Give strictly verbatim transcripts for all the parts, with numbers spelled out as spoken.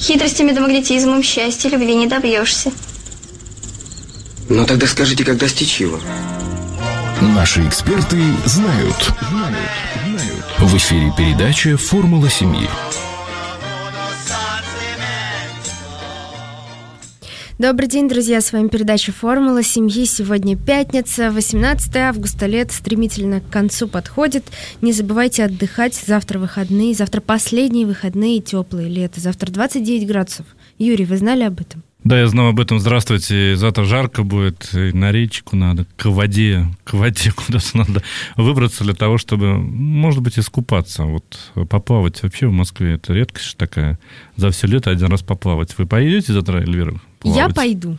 Хитростями да магнетизмом счастья любви не добьешься. Ну тогда скажите, как достичь его? Наши эксперты знают. Знают. Знают. В эфире передача «Формула семьи». Добрый день, друзья, с вами передача «Формула семьи». Сегодня пятница, восемнадцатое августа, лето стремительно к концу подходит. Не забывайте отдыхать, завтра выходные, завтра последние выходные, теплые лето, завтра двадцать девять градусов. Юрий, вы знали об этом? Да, я знал об этом. Здравствуйте. Завтра жарко будет, на речку надо, к воде, к воде куда-то надо выбраться для того, чтобы, может быть, искупаться. Вот поплавать вообще в Москве это редкость такая. За все лето один раз поплавать. Вы поедете завтра, Эльвира? Я пойду.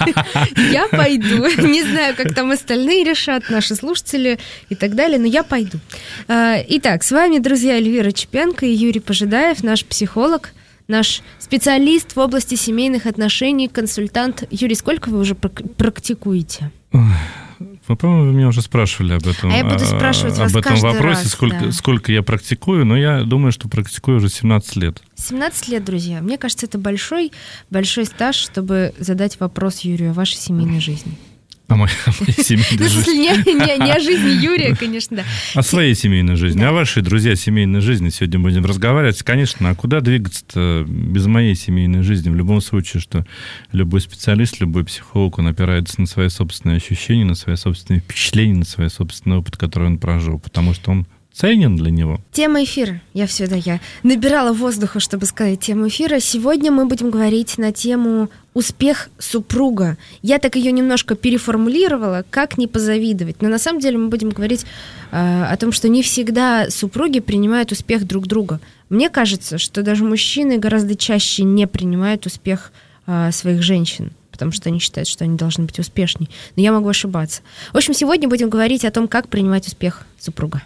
Я пойду. Не знаю, как там остальные решат, наши слушатели и так далее, но я пойду. Итак, с вами, друзья, Эльвира Чепенко и Юрий Пожидаев, наш психолог, наш специалист в области семейных отношений, консультант. Юрий, сколько вы уже практикуете? Вы, по-моему, вы меня уже спрашивали об этом. А я буду спрашивать об вас этом каждый вопросе, раз, сколько, да. сколько я практикую, но я думаю, что практикую уже семнадцать лет. семнадцать лет, друзья. Мне кажется, это большой, большой стаж, чтобы задать вопрос Юрию о вашей семейной жизни. О моей, о моей семейной жизни. Не, не, не о жизни Юрия, конечно, да. О своей семейной жизни, да. О вашей, друзья, семейной жизни сегодня будем разговаривать. Конечно, а куда двигаться-то без моей семейной жизни? В любом случае, что любой специалист, любой психолог, он опирается на свои собственные ощущения, на свои собственные впечатления, на свой собственный опыт, который он прожил, потому что он ценен для него. Тема эфира. Я всегда я набирала воздуха, чтобы сказать тему эфира. Сегодня мы будем говорить на тему «Успех супруга». Я так ее немножко переформулировала, как не позавидовать. Но на самом деле мы будем говорить э, о том, что не всегда супруги принимают успех друг друга. Мне кажется, что даже мужчины гораздо чаще не принимают успех э, своих женщин, потому что они считают, что они должны быть успешнее. Но я могу ошибаться. В общем, сегодня будем говорить о том, как принимать успех супруга.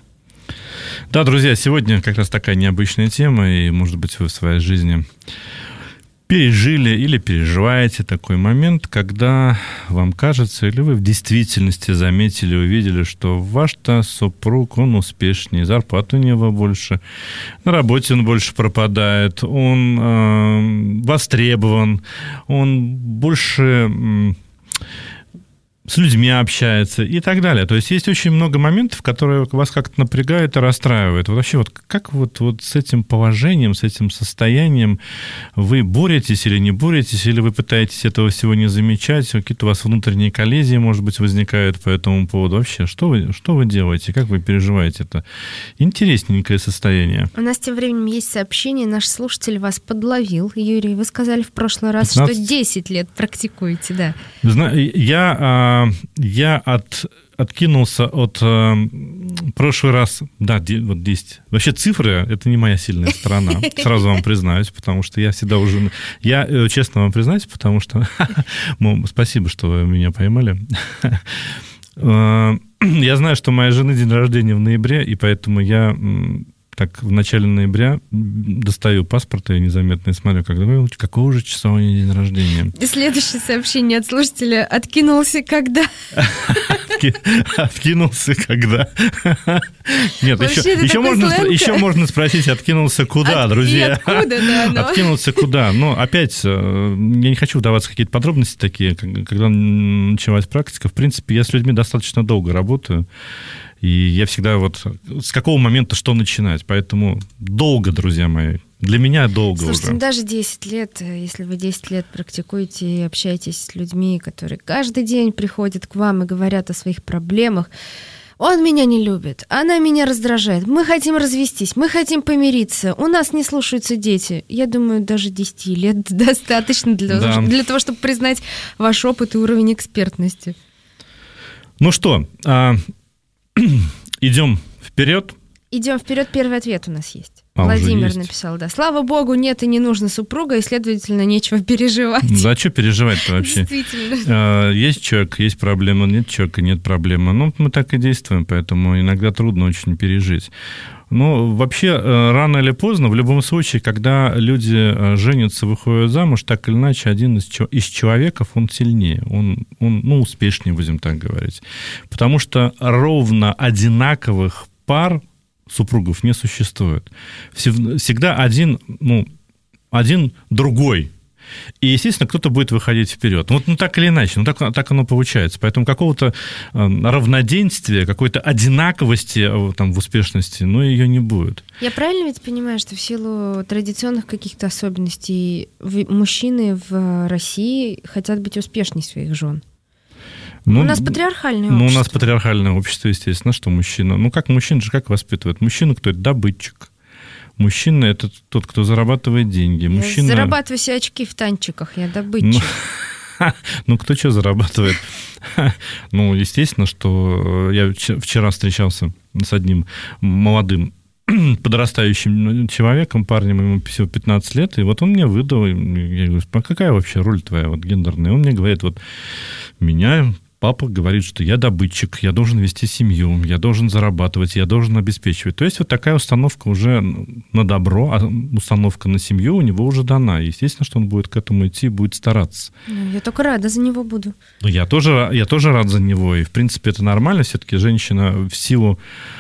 Да, друзья, сегодня как раз такая необычная тема, и, может быть, вы в своей жизни пережили или переживаете такой момент, когда вам кажется, или вы в действительности заметили, увидели, что ваш-то супруг, он успешнее, зарплата у него больше, на работе он больше пропадает, он э, востребован, он больше... Э, с людьми общается и так далее. То есть есть очень много моментов, которые вас как-то напрягают и расстраивают. Вот вообще, вот как вот, вот с этим положением, с этим состоянием вы боретесь или не боретесь, или вы пытаетесь этого всего не замечать, какие-то у вас внутренние коллизии, может быть, возникают по этому поводу. Вообще, что вы, что вы делаете, как вы переживаете это? Интересненькое состояние. У нас тем временем есть сообщение, наш слушатель вас подловил. Юрий, вы сказали в прошлый раз, пятнадцать что десять лет практикуете, да. Я... Я от, откинулся от э, прошлый раз, да, де, вот десять. Вообще цифры – это не моя сильная сторона, сразу вам признаюсь, потому что я всегда уже... Я э, честно вам признаюсь, потому что... Спасибо, что вы меня поймали. Я знаю, что у моей жены день рождения в ноябре, и поэтому я... Так, в начале ноября достаю паспорт и незаметно смотрю, когда вы, какого же числа у нее день рождения. И следующее сообщение от слушателя: откинулся когда? Откинулся когда? Нет, еще можно еще можно спросить, откинулся куда, друзья? Откинулся куда? Но опять, я не хочу вдаваться в какие-то подробности такие, когда началась практика. В принципе, я с людьми достаточно долго работаю. И я всегда вот... С какого момента что начинать? Поэтому долго, друзья мои. Для меня долго. Слушайте, уже. Ну даже десять лет, если вы десять лет практикуете и общаетесь с людьми, которые каждый день приходят к вам и говорят о своих проблемах. Он меня не любит, она меня раздражает, мы хотим развестись, мы хотим помириться, у нас не слушаются дети. Я думаю, даже десять лет достаточно для, да. для того, чтобы признать ваш опыт и уровень экспертности. Ну что... Идем вперед. Идем вперед. Первый ответ у нас есть. А, Владимир есть. написал, да. Слава богу, нет и не нужно супруга, и, следовательно, нечего переживать. Да, что переживать-то вообще? Действительно. Есть человек, есть проблема, нет человека, нет проблемы. Ну, мы так и действуем, поэтому иногда трудно очень пережить. Ну, вообще, рано или поздно, в любом случае, когда люди женятся, выходят замуж, так или иначе, один из, из человеков, он сильнее, он, он, ну, успешнее, будем так говорить. Потому что ровно одинаковых пар супругов не существует. Всегда один, ну, один другой. И, естественно, кто-то будет выходить вперед. Вот, ну, так или иначе, ну, так, так оно получается. Поэтому какого-то равноденствия, какой-то одинаковости там, в успешности, ну, ее не будет. Я правильно ведь понимаю, что в силу традиционных каких-то особенностей мужчины в России хотят быть успешнее своих жен? Ну, у нас патриархальное общество. Ну, у нас патриархальное общество, естественно, что мужчина... Ну, как мужчина же как воспитывает? Мужчина кто это? Добытчик. Мужчина – это тот, кто зарабатывает деньги. Мужчина... Я зарабатываю себе очки в танчиках, я добытчик. Ну, ну, кто что зарабатывает? Ну, естественно, что я вчера встречался с одним молодым подрастающим человеком, парнем, ему всего пятнадцать лет, и вот он мне выдал, я говорю, а какая вообще роль твоя вот гендерная? Он мне говорит, вот меня... Папа говорит, что я добытчик, я должен вести семью, я должен зарабатывать, я должен обеспечивать. То есть вот такая установка уже на добро, а установка на семью у него уже дана. Естественно, что он будет к этому идти и будет стараться. Я только рада за него буду. Ну, я тоже, я тоже рад за него. И, в принципе, это нормально. Все-таки женщина в силу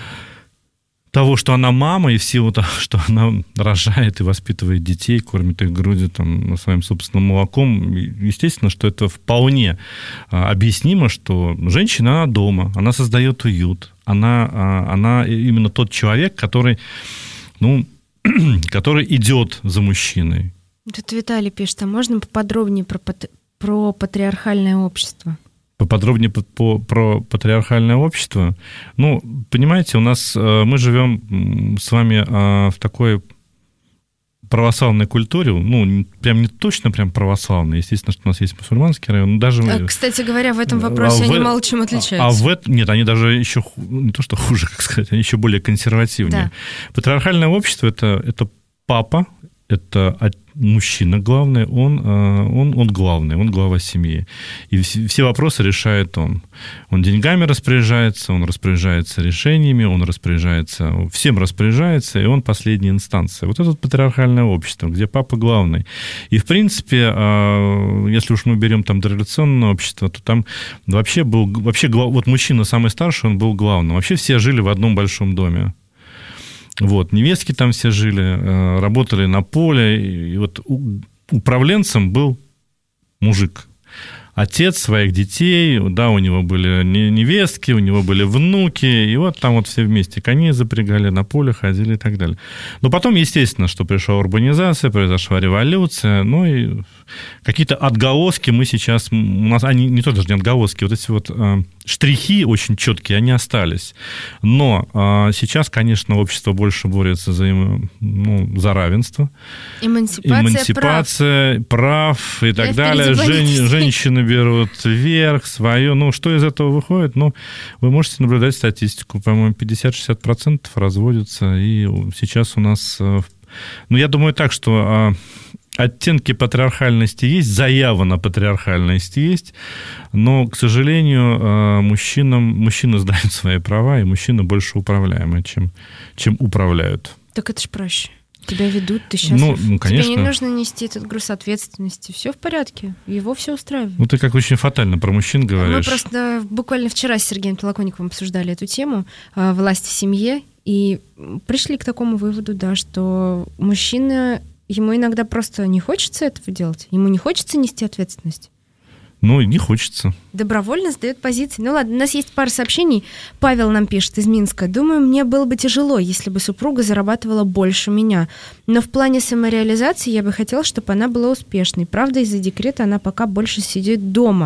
того, что она мама, и в силу того, что она рожает и воспитывает детей, кормит их грудью там, своим собственным молоком, естественно, что это вполне объяснимо, что женщина, она дома, она создает уют, она, она именно тот человек, который, ну, который идет за мужчиной. Тут Виталий пишет, а можно поподробнее про, про патриархальное общество? Поподробнее по, по, про патриархальное общество. Ну, понимаете, у нас мы живем с вами в такой православной культуре, ну, прям не точно прям православной, естественно, что у нас есть мусульманский район, но даже... Кстати говоря, в этом вопросе а они в... мало чем отличаются. А в этом... Нет, они даже еще, не то что хуже, как сказать, они еще более консервативнее. Да. Патриархальное общество это, – это папа, это мужчина главный, он, он, он главный, он глава семьи. И все вопросы решает он. Он деньгами распоряжается, он распоряжается решениями, он распоряжается, всем распоряжается, и он последняя инстанция. Вот это патриархальное общество, где папа главный. И, в принципе, если уж мы берем там традиционное общество, то там вообще был, вообще, вот мужчина самый старший, он был главным. Вообще все жили в одном большом доме. Вот, невестки там все жили, работали на поле, и вот управленцем был мужик. Отец своих детей, да, у него были невестки, у него были внуки, и вот там вот все вместе коней запрягали, на поле ходили и так далее. Но потом, естественно, что пришла урбанизация, произошла революция, ну и какие-то отголоски мы сейчас, у нас, они не то даже не отголоски, вот эти вот э, штрихи очень четкие, они остались. Но э, сейчас, конечно, общество больше борется за, ну, за равенство. Эмансипация, Эмансипация прав, прав и так Я далее. Жен, женщины берут вверх свое. Ну, что из этого выходит? Ну, вы можете наблюдать статистику. По-моему, пятьдесят-шестьдесят процентов разводятся. И сейчас у нас... Ну, я думаю так, что оттенки патриархальности есть, заява на патриархальность есть, но, к сожалению, мужчинам, мужчины сдают свои права, и мужчины больше управляемые, чем, чем управляют. Так это ж проще. Тебя ведут, ты счастлив. Ну, ну, конечно. Тебе не нужно нести этот груз ответственности. Все в порядке. Его все устраивает. Ну, ты как очень фатально про мужчин говоришь. Мы просто буквально вчера с Сергеем Толоконниковым обсуждали эту тему «Власть в семье», и пришли к такому выводу, да, что мужчина, ему иногда просто не хочется этого делать. Ему не хочется нести ответственность. Ну, и не хочется. Добровольно сдает позиции. Ну ладно, у нас есть пара сообщений. Павел нам пишет из Минска. Думаю, мне было бы тяжело, если бы супруга зарабатывала больше меня. Но в плане самореализации я бы хотела, чтобы она была успешной. Правда, из-за декрета она пока больше сидит дома.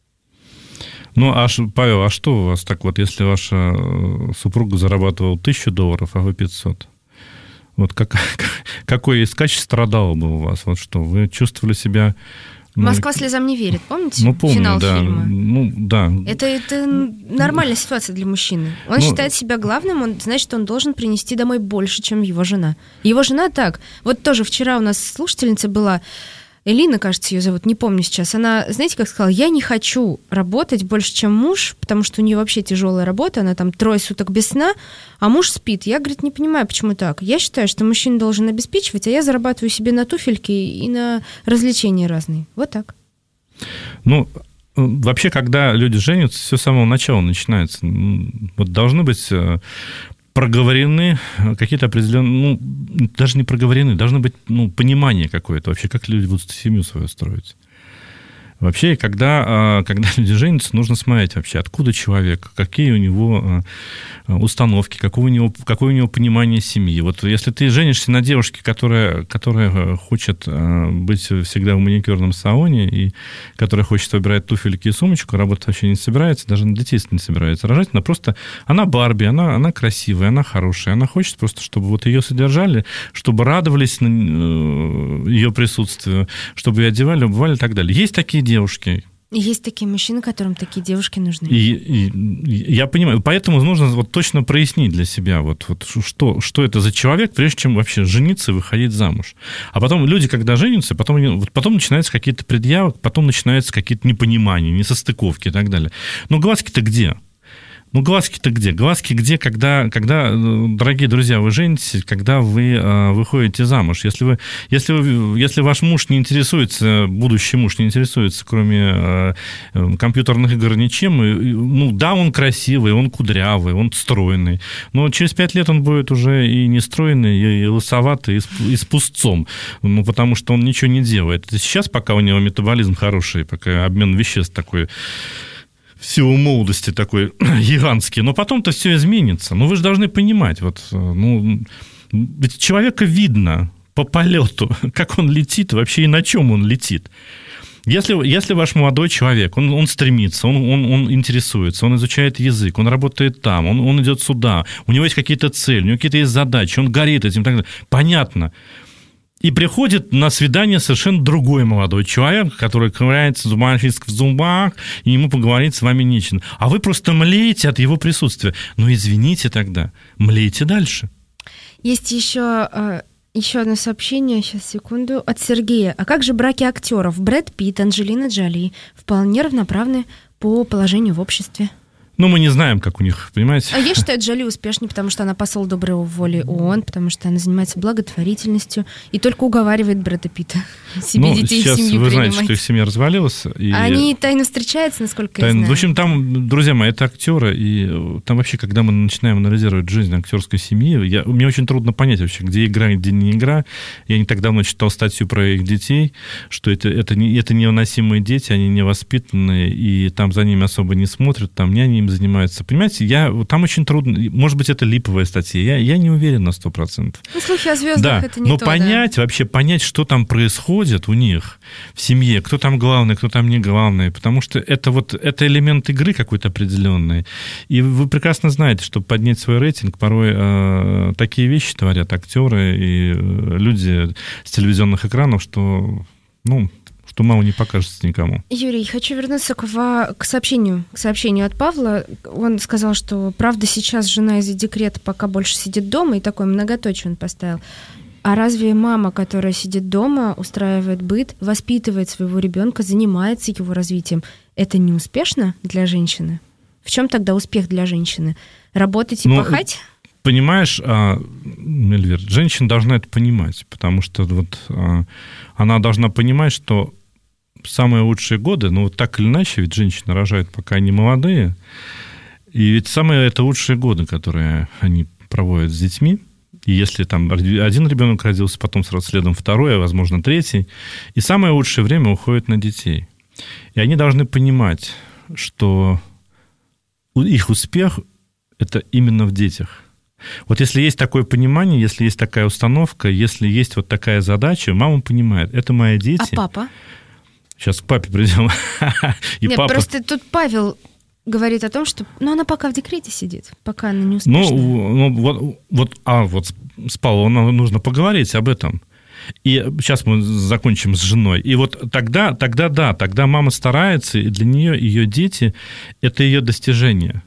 Ну, а, Павел, а что у вас так вот, если ваша супруга зарабатывала тысячу долларов, а вы пятьсот? Вот как, какое из качеств страдало бы у вас? Вот что, вы чувствовали себя... «Москва слезам не верит», помните? Ну, помню, финал да. фильма. Ну, да. Это, это нормальная ситуация для мужчины. Он ну, считает себя главным, он знает, что он должен принести домой больше, чем его жена. Его жена так. Вот тоже вчера у нас слушательница была, Элина, кажется, ее зовут, не помню сейчас. Она, знаете, как сказала, я не хочу работать больше, чем муж, потому что у нее вообще тяжелая работа, она там трое суток без сна, а муж спит. Я, говорит, не понимаю, почему так. Я считаю, что мужчина должен обеспечивать, а я зарабатываю себе на туфельки и на развлечения разные. Вот так. Ну, вообще, когда люди женятся, все с самого начала начинается. Вот должны быть проговорены какие-то определенные, ну, даже не проговорены, должно быть, ну, понимание какое-то вообще, как люди будут семью свою строить. Вообще, когда, когда люди женятся, нужно смотреть вообще, откуда человек, какие у него установки, какое у него, какое у него понимание семьи. Вот если ты женишься на девушке, которая, которая хочет быть всегда в маникюрном салоне, и которая хочет выбирать туфельки и сумочку, работать вообще не собирается, даже на детей не собирается рожать, она просто, она Барби, она, она красивая, она хорошая, она хочет просто, чтобы вот ее содержали, чтобы радовались ее присутствию, чтобы ее одевали, убывали и так далее. Есть такие девушки. Есть такие мужчины, которым такие девушки нужны. И, и я понимаю, поэтому нужно вот точно прояснить для себя, вот, вот что, что это за человек, прежде чем вообще жениться и выходить замуж. А потом люди, когда женятся, потом, вот потом начинаются какие-то предъявы, потом начинаются какие-то непонимания, несостыковки и так далее. Но глазки-то где? Ну, глазки-то где? Глазки где, когда, когда, дорогие друзья, вы женитесь, когда вы э, выходите замуж? Если, вы, если, вы, если ваш муж не интересуется, будущий муж не интересуется, кроме э, компьютерных игр, ничем, и, ну, да, он красивый, он кудрявый, он стройный, но через пять лет он будет уже и не стройный, и, и лысоватый, и с, и с пустцом, ну, потому что он ничего не делает. Это сейчас, пока у него метаболизм хороший, пока обмен веществ такой... в силу молодости такой гигантский, но потом-то все изменится. Ну, вы же должны понимать, вот, ну, ведь человека видно по полету, как он летит, вообще и на чем он летит. Если, если ваш молодой человек, он, он стремится, он, он, он интересуется, он изучает язык, он работает там, он, он идет сюда, у него есть какие-то цели, у него какие-то есть задачи, он горит этим, так далее. Понятно. И приходит на свидание совершенно другой молодой человек, который ковыряется зубочисткой в зубах, и ему поговорить с вами нечем. А вы просто млеете от его присутствия. Ну, извините тогда, млейте дальше. Есть еще, еще одно сообщение, сейчас, секунду, от Сергея. А как же браки актеров? Брэд Питт, Анджелина Джоли вполне равноправны по положению в обществе. Ну, мы не знаем, как у них, понимаете? А я считаю Джоли успешней, потому что она посол доброй воли ООН, потому что она занимается благотворительностью и только уговаривает Брэда Питта себе ну, детей сейчас в семью вы принимать. знаете, что их семья развалилась. И... Они тайно встречаются, насколько тайно... я знаю. В общем, там, друзья мои, это актеры, и там вообще, когда мы начинаем анализировать жизнь актерской семьи, я... мне очень трудно понять вообще, где игра, где не игра. Я не так давно читал статью про их детей, что это, это, не... это невыносимые дети, они невоспитанные, и там за ними особо не смотрят, там няни им занимаются. Понимаете, я, там очень трудно, может быть, это липовая статья, я, я не уверен на сто процентов. Ну, слухи о звездах, да, это не но то, понять, да. вообще понять, что там происходит у них в семье, кто там главный, кто там не главный, потому что это вот, это элемент игры какой-то определенный. И вы прекрасно знаете, чтобы поднять свой рейтинг, порой э, такие вещи творят актеры и люди с телевизионных экранов, что, ну... что мало не покажется никому. Юрий, хочу вернуться к, к сообщению, к сообщению от Павла. Он сказал, что правда сейчас жена из-за декрета пока больше сидит дома, и такое многоточие он поставил. А разве мама, которая сидит дома, устраивает быт, воспитывает своего ребенка, занимается его развитием, это не успешно для женщины? В чем тогда успех для женщины? Работать и ну, пахать? Понимаешь, Эльвир, женщина должна это понимать, потому что вот она должна понимать, что самые лучшие годы, ну, вот так или иначе, ведь женщины рожают, пока они молодые, и ведь самые это лучшие годы, которые они проводят с детьми, и если там один ребенок родился, потом сразу следом второй, а, возможно, третий, и самое лучшее время уходит на детей. И они должны понимать, что их успех – это именно в детях. Вот если есть такое понимание, если есть такая установка, если есть вот такая задача, мама понимает, это мои дети. А папа? Сейчас к папе придем. И Нет, папа... просто тут Павел говорит о том, что ну, она пока в декрете сидит, пока она не успешна. Ну, ну вот, вот, а вот с Павлом нужно поговорить об этом. И сейчас мы закончим с женой. И вот тогда, тогда да, тогда мама старается, и для нее ее дети – это ее достижение.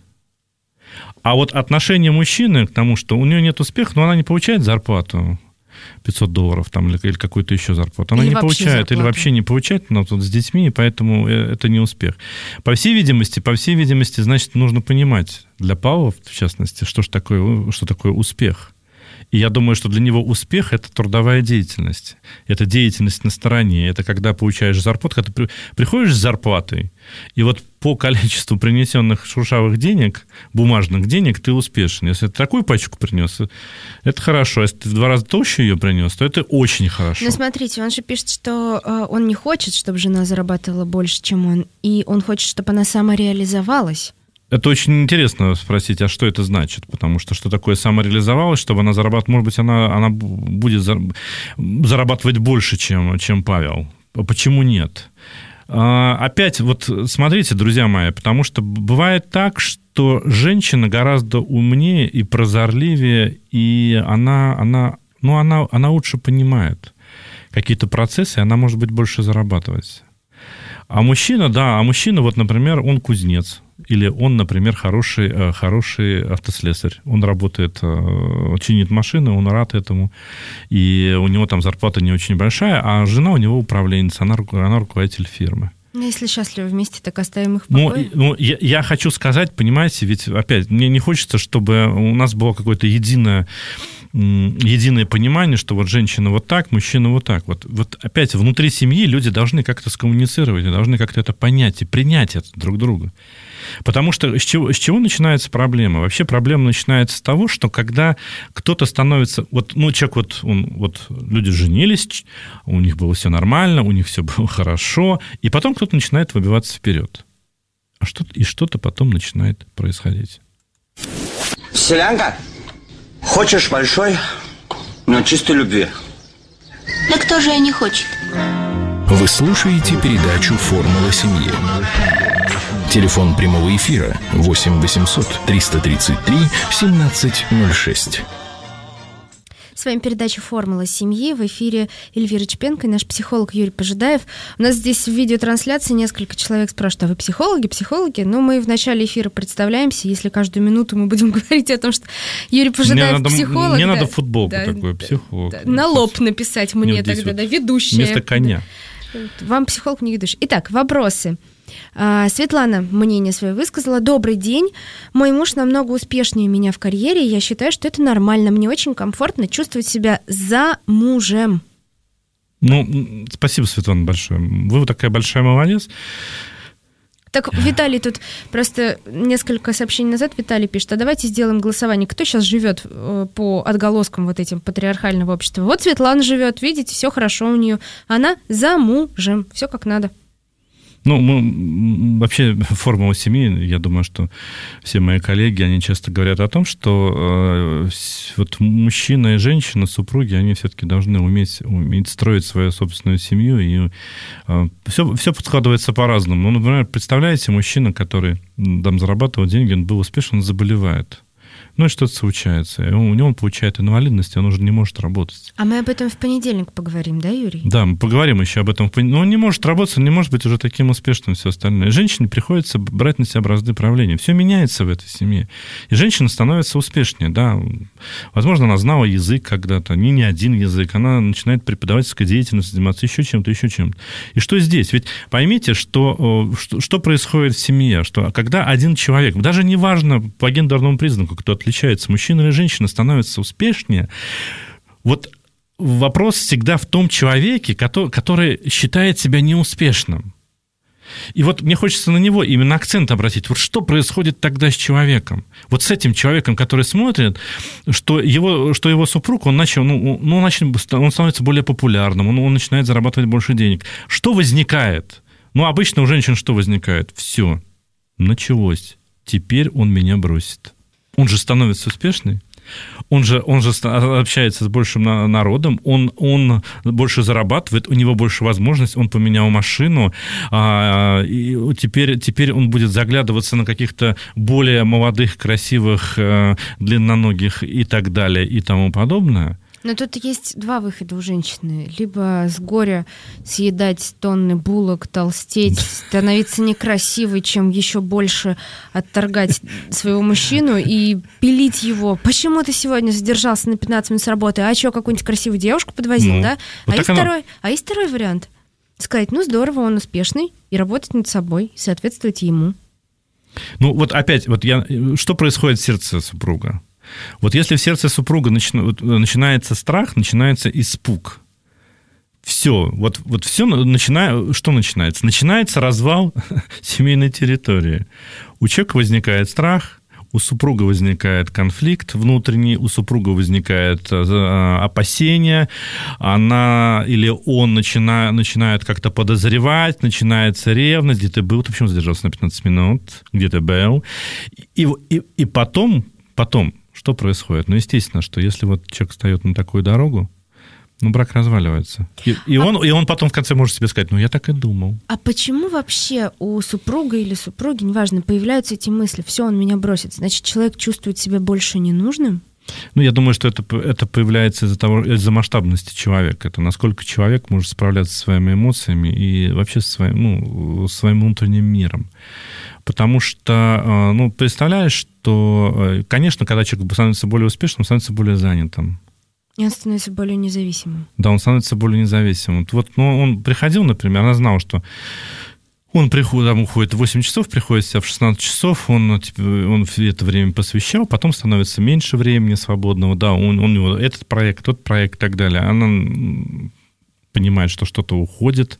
А вот отношение мужчины к тому, что у нее нет успеха, но она не получает зарплату, пятьсот долларов там, или, или какую-то еще зарплату. Она или не получает, зарплату. Или вообще не получает, но тут с детьми, и поэтому это не успех. По всей видимости, по всей видимости, значит, нужно понимать для Павла, в частности, что, ж такое, что такое успех. И я думаю, что для него успех – это трудовая деятельность. Это деятельность на стороне. Это когда получаешь зарплату, когда ты приходишь с зарплатой, и вот по количеству принесенных шуршавых денег, бумажных денег, ты успешен. Если ты такую пачку принес, это хорошо. Если ты в два раза толще ее принес, то это очень хорошо. Но смотрите, он же пишет, что э, он не хочет, чтобы жена зарабатывала больше, чем он, и он хочет, чтобы она самореализовалась. Это очень интересно спросить, а что это значит? Потому что что такое самореализовалась, чтобы она зарабатывала, может быть, она, она будет зарабатывать больше, чем, чем Павел. Почему нет? А, опять, вот смотрите, друзья мои, потому что бывает так, что женщина гораздо умнее и прозорливее, и она, она, ну, она, она лучше понимает какие-то процессы, и она может быть больше зарабатывать. А мужчина, да, а мужчина, вот, например, он кузнец. Или он, например, хороший, хороший автослесарь. Он работает, чинит машины, он рад этому. И у него там зарплата не очень большая, а жена у него управленница, она, она руководитель фирмы. Ну, если счастливы вместе, так оставим их в покое. Ну, ну я, я хочу сказать, понимаете, ведь, опять, мне не хочется, чтобы у нас было какое-то единое, единое понимание, что вот женщина вот так, мужчина вот так. Вот, вот опять, внутри семьи люди должны как-то скоммуницировать, должны как-то это понять и принять это друг друга. Потому что с чего, с чего начинается проблема? Вообще проблема начинается с того, что когда кто-то становится... Вот, ну, человек, вот, он, вот люди женились, у них было все нормально, у них все было хорошо, и потом кто-то начинает выбиваться вперед. А что, и что-то потом начинает происходить. Селянка, хочешь большой, но чистой любви? Да кто же и не хочет? Вы слушаете передачу «Формула семьи». Телефон прямого эфира восемь восемьсот триста тридцать три семнадцать ноль шесть. С вами передача «Формула семьи». В эфире Эльвира Чепенко и наш психолог Юрий Пожидаев. У нас здесь в видеотрансляции несколько человек спрашивают: а вы психологи, психологи? Ну, мы в начале эфира представляемся. Если каждую минуту мы будем говорить о том, что Юрий Пожидаев мне психолог... Мне да, надо футболку да, такую, да, психолог. Да, на лоб написать мне Нет, тогда, вот да, ведущая. Вместо коня. Вам психолог, не ведущий. Итак, вопросы. Светлана мнение свое высказала. Добрый день. Мой муж намного успешнее меня в карьере, и я считаю, что это нормально. Мне очень комфортно чувствовать себя за мужем. Ну, спасибо, Светлана, большое. Вы такая большая молодец. Так, Виталий тут просто несколько сообщений назад Виталий пишет: а давайте сделаем голосование. Кто сейчас живет по отголоскам вот этим патриархального общества? Вот Светлана живет, видите, все хорошо у нее. Она за мужем, все как надо. Ну, мы, вообще, формула семьи, я думаю, что все мои коллеги, они часто говорят о том, что э, вот мужчина и женщина, супруги, они все-таки должны уметь, уметь строить свою собственную семью, и э, все, все складывается по-разному. Ну, например, представляете, мужчина, который там зарабатывал деньги, он был успешен, он заболевает. Ну и что-то случается. И у него он получает инвалидность, и он уже не может работать. А мы об этом в понедельник поговорим, да, Юрий? Да, мы поговорим еще об этом. Но он не может работать, он не может быть уже таким успешным, все остальное. И женщине приходится брать на себя бразды правления. Все меняется в этой семье. И женщина становится успешнее, да. Возможно, она знала язык когда-то, не, не один язык. Она начинает преподавательской деятельностью заниматься еще чем-то, еще чем-то. И что здесь? Ведь поймите, что, что, что происходит в семье, что когда один человек, даже неважно по гендерному признаку, кто отличается, мужчина или женщина, становится успешнее, вот вопрос всегда в том человеке, который, который считает себя неуспешным. И вот мне хочется на него именно акцент обратить. Вот что происходит тогда с человеком? Вот с этим человеком, который смотрит, что его, что его супруг, он, начал, ну, ну, он, начал, он становится более популярным, он, он начинает зарабатывать больше денег. Что возникает? Ну, обычно у женщин что возникает? Все, началось. Теперь он меня бросит. Он же становится успешный, он же, он же общается с большим народом, он, он больше зарабатывает, у него больше возможностей, он поменял машину, а, и теперь, теперь он будет заглядываться на каких-то более молодых, красивых, длинноногих и так далее и тому подобное. Но тут есть два выхода у женщины. Либо с горя съедать тонны булок, толстеть, становиться некрасивой, чем еще больше отторгать своего мужчину и пилить его. Почему ты сегодня задержался на пятнадцать минут с работы? А что, какую-нибудь красивую девушку подвозил, ну, да? Вот а, есть она... второй, а есть второй вариант. Сказать: ну здорово, он успешный, и работать над собой, и соответствовать ему. Ну вот опять, вот я... что происходит в сердце супруга? Вот если в сердце супруга начи- начинается страх, начинается испуг. Все, вот, вот все, начина... что начинается? Начинается развал семейной территории. У человека возникает страх, у супруга возникает конфликт внутренний, у супруга возникает опасение, она или он начина... начинает как-то подозревать, начинается ревность, где ты был, ты почему задержался на пятнадцать минут, где ты был, и, и, и потом, потом, что происходит? Ну, естественно, что если вот человек встает на такую дорогу, ну, брак разваливается. И, и, а... он, и он потом в конце может себе сказать, ну, я так и думал. А почему вообще у супруга или супруги, неважно, появляются эти мысли, все, он меня бросит, значит, человек чувствует себя больше ненужным? Ну, я думаю, что это, это появляется из-за того, из-за масштабности человека. Это насколько человек может справляться со своими эмоциями и вообще со своим, ну, своим внутренним миром. Потому что, ну, представляешь, что, конечно, когда человек становится более успешным, он становится более занятым. И он становится более независимым. Да, он становится более независимым. Вот, ну, он приходил, например, она знала, что он приходит, там уходит в восемь часов, приходит в себя в шестнадцать часов, он, типа, он это время посвящал, потом становится меньше времени свободного, да, он, он, у него этот проект, тот проект и так далее. Она понимает, что что-то уходит,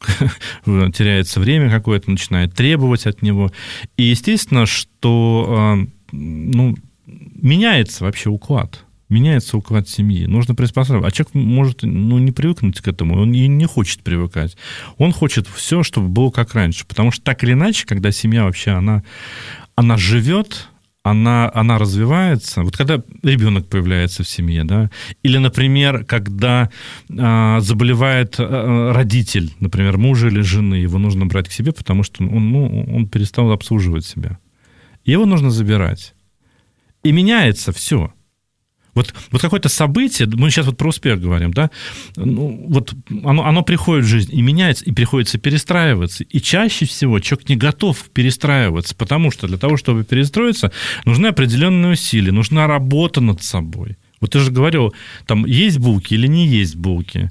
теряется время какое-то, начинает требовать от него. И естественно, что, ну, меняется вообще уклад. Меняется уклад семьи. Нужно приспосабливаться. А человек может, ну, не привыкнуть к этому, он и не хочет привыкать. Он хочет все, чтобы было как раньше. Потому что так или иначе, когда семья вообще, она, она живет, она, она развивается. Вот когда ребенок появляется в семье, да, или, например, когда а, заболевает а, родитель, например, мужа или жены, его нужно брать к себе, потому что он, ну, он перестал обслуживать себя. Его нужно забирать. И меняется все. Вот, вот какое-то событие, мы сейчас вот про успех говорим, да, ну, вот оно, оно приходит в жизнь и меняется, и приходится перестраиваться. И чаще всего человек не готов перестраиваться, потому что для того, чтобы перестроиться, нужны определенные усилия, нужна работа над собой. Вот ты же говорил, там, есть булки или не есть булки.